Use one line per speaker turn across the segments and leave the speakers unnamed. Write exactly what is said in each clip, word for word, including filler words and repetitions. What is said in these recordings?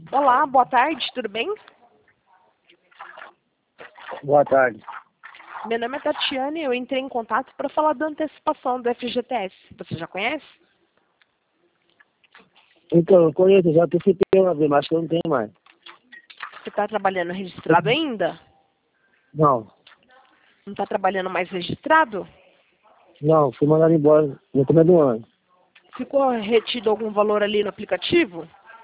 Olá, boa tarde, tudo bem?
Boa tarde.
Meu nome é Tatiane e eu entrei em contato para falar da antecipação do F G T S. Você já conhece?
Então, eu conheço, já antecipei uma vez, mas acho que eu não tenho mais.
Você está trabalhando registrado ainda?
Não,
Não está trabalhando mais registrado?
não, fui mandado embora no começo do ano.
Ficou retido algum valor ali no aplicativo?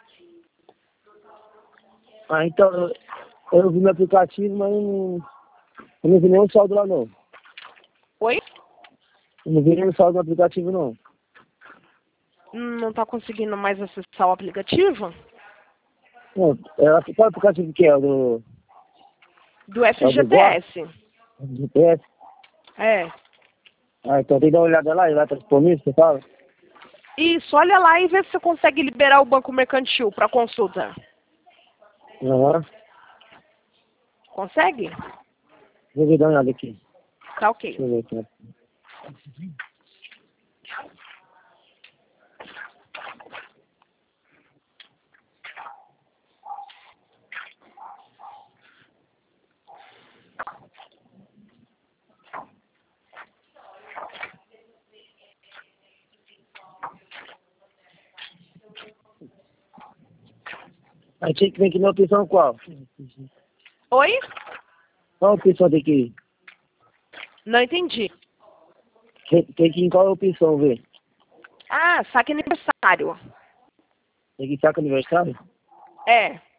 Ah, então, eu, eu vi no aplicativo, mas eu não, eu não vi nenhum saldo lá, não.
Oi?
Eu não vi nenhum saldo no aplicativo, não.
Não está conseguindo mais acessar o aplicativo?
Não, é, qual aplicativo que é? O do,
Do
é o do Gó?
F G T S.
Do G P S?
É.
Ah, então tem que dar uma olhada lá e vai estar disponível, você fala?
Isso, olha lá e vê se você consegue liberar o banco mercantil para consulta.
Aham.
Consegue?
Vou ver, dar uma olhada aqui.
Tá ok.
Deixa eu ver aqui. Aí tinha que vir aqui na opção qual?
Oi?
Qual opção tem que ir?
Não entendi.
Tem, tem que ir em qual opção ver?
Ah, saque aniversário.
Tem que estar com o aniversário?
É.